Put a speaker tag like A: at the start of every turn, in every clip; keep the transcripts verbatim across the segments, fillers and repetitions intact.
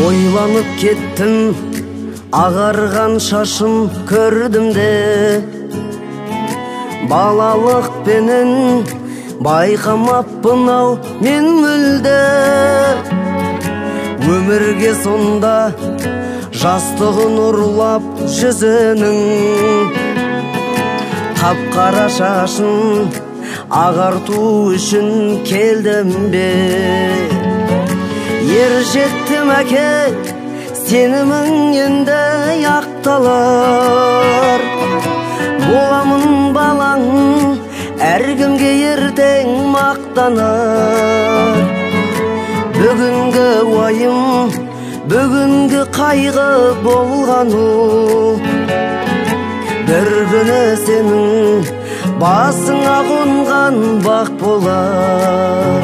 A: Ойланып кеттім, ағарған шашым көрдім де, балалық пенен байқамаппын ау мен мүлде. Өмірге сонда жастығын ұрлап жүзінің, қап-қара шашын ағарту үшін келдім бе. Ер жеттім әке, сенімің енді ақталар. Боламын балаң, әркімге ертең мақтанар. Бүгінгі уайым, бүгінгі қайғы болғану, бір күні сенің басыңа қонған бақ болар.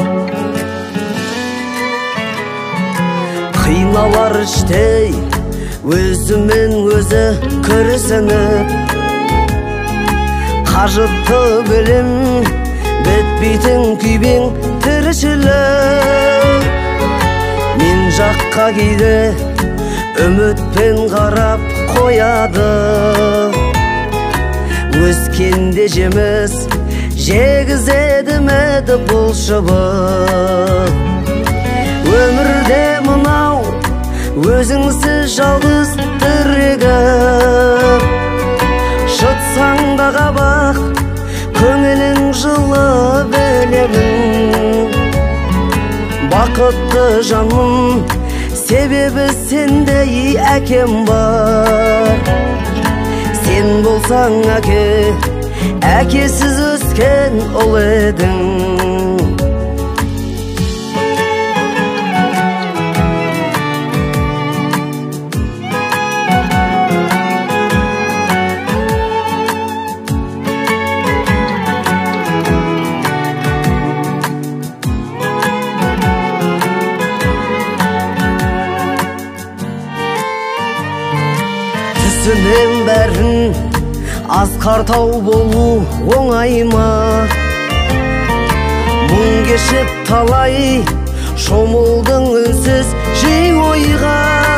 A: Қиналар іштей өзімен өзі күрсініп, қажытты білім бітпейтін күйбең тіршілік. Мен жаққа кейде үмітпен қарап қояды, өскенде жеміс жегізеді меді бұл шыбық. Өмірде мынау өзіңсіз жалғыз тірегіп, шытсаң да қабақ көңілің жылы білемін. Бақытты жаным, себебі сендей әкем бар. Сен болсаң әке, әкесіз өскен ұл едің. Түсінен бәрін асқартау болу оңай ма? Мұң кешіп талай шомылдың үнсіз жей ойға.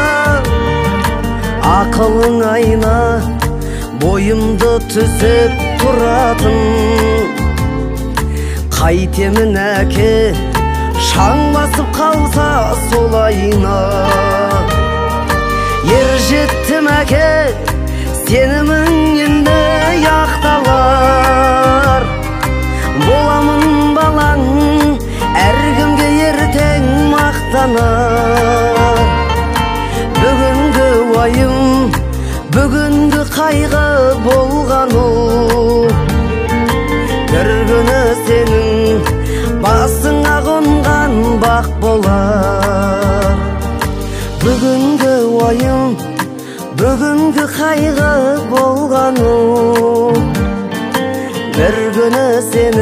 A: Ақылың айна бойымды түзеп тұратын, қайтемін әке шаң басып қалса сол айна. Ер жеттім әке, сенімің енді ақталар. Боламын балаң, әркімге ертең мақтанар. Бүгінгі уайым, бүгінгі қайғы болғану, бір күні сенің басыңа қонған бақ болар. Бүгінгі уайым, бүгінгі қайғы болғану, бір күні сен